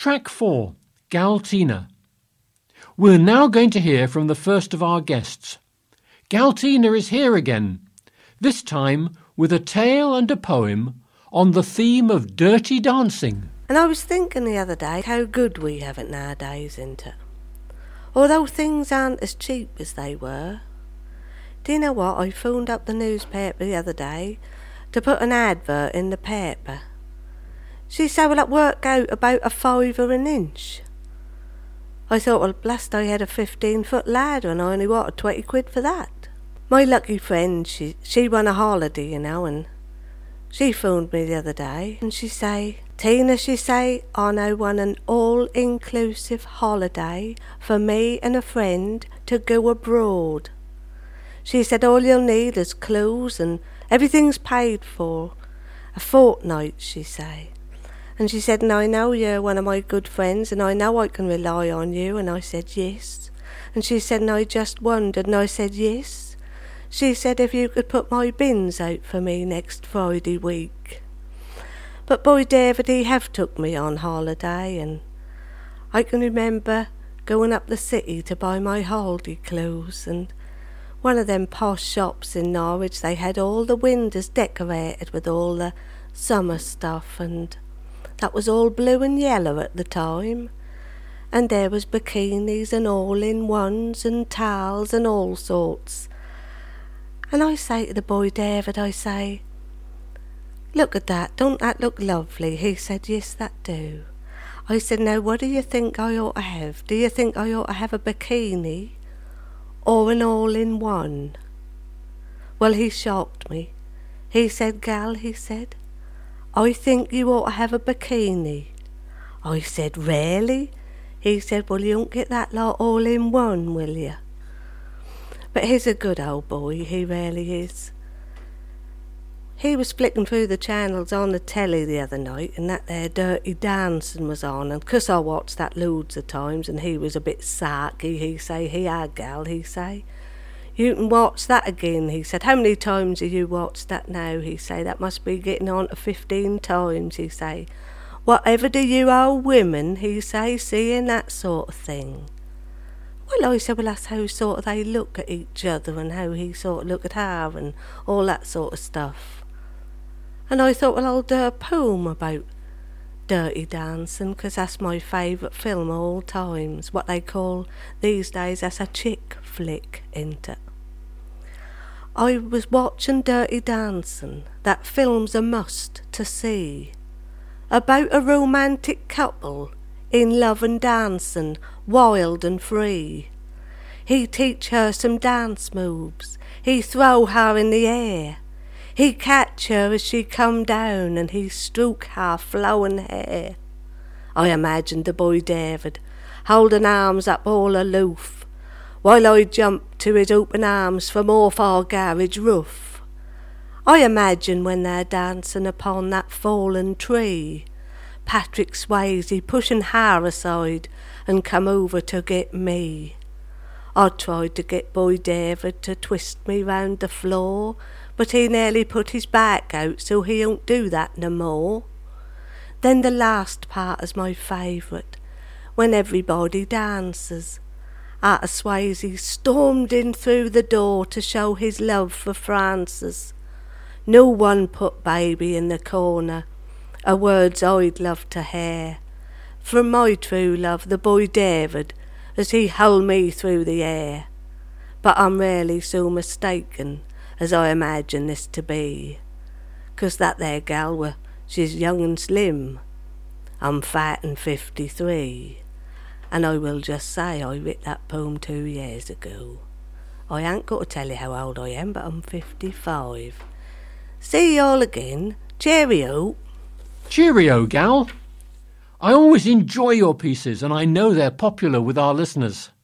Track 4, Galtina. We're now going to hear from the first of our guests. Galtina is here again, this time with a tale and a poem on the theme of dirty dancing. And I was thinking the other day how good we have it nowadays, isn't it? Although things aren't as cheap as they were. Do you know what? I phoned up the newspaper the other day to put an advert in the paper. She said, well, it worked out about £5 an inch. I thought, well, blast, I had a 15-foot ladder and I only wanted 20 quid for that. My lucky friend, she won a holiday, you know, and she phoned me the other day and she say, Tina, she say, I now want an all-inclusive holiday for me and a friend to go abroad. She said all you'll need is clothes and everything's paid for. A fortnight, she say. And she said, and I know you're one of my good friends and I know I can rely on you. And I said, yes. And she said, and I just wondered. And I said, yes. She said, if you could put my bins out for me next Friday week. But boy David, he have took me on holiday, and I can remember going up the city to buy my holiday clothes, and one of them posh shops in Norwich, they had all the windows decorated with all the summer stuff, and that was all blue and yellow at the time, and there was bikinis and all-in-ones and towels and all sorts. And I say to the boy David, I say, look at that, don't that look lovely? He said, yes, that do. I said, now what do you think I ought to have? Do you think I ought to have a bikini or an all-in-one? Well, he shocked me. He said, gal, he said, I think you ought to have a bikini. I said, really? He said, well, you won't get that lot all-in-one, will you? But he's a good old boy, he really is. He was flicking through the channels on the telly the other night, and that there Dirty Dancing was on, and 'cause I watched that loads of times, and he was a bit sarky, he say, here, gal, he say, you can watch that again, he said. How many times have you watched that now, he say? That must be getting on to 15 times, he say. Whatever do you old women, he say, seeing that sort of thing? Well, I said, well, that's how sort of they look at each other, and how he sort of look at her, and all that sort of stuff. And I thought, well, I'll do a poem about Dirty Dancing, 'cause that's my favourite film of all times. What they call these days, that's a chick flick, ain't it? I was watching Dirty Dancing. That film's a must to see. About a romantic couple in love and dancing, wild and free. He teach her some dance moves. He throw her in the air. He catch her as she come down, and he stroke her flowing hair. I imagined the boy David holding arms up all aloof, while I jumped to his open arms from off our garage roof. I imagine when they're dancing upon that fallen tree, Patrick Swayze pushing her aside and come over to get me. I tried to get boy David to twist me round the floor, but he nearly put his back out, so he don't do that no more. Then the last part is my favourite, when everybody dances. Arthur Swayze stormed in through the door to show his love for Frances. No one put baby in the corner, a words I'd love to hear, from my true love, the boy David, as he held me through the air. But I'm really so mistaken, as I imagine this to be, 'cause that there gal, well, she's young and slim. I'm fat and 53, and I will just say I writ that poem 2 years ago. I ain't got to tell you how old I am, but I'm 55. See you all again. Cheerio. Cheerio, gal. I always enjoy your pieces, and I know they're popular with our listeners.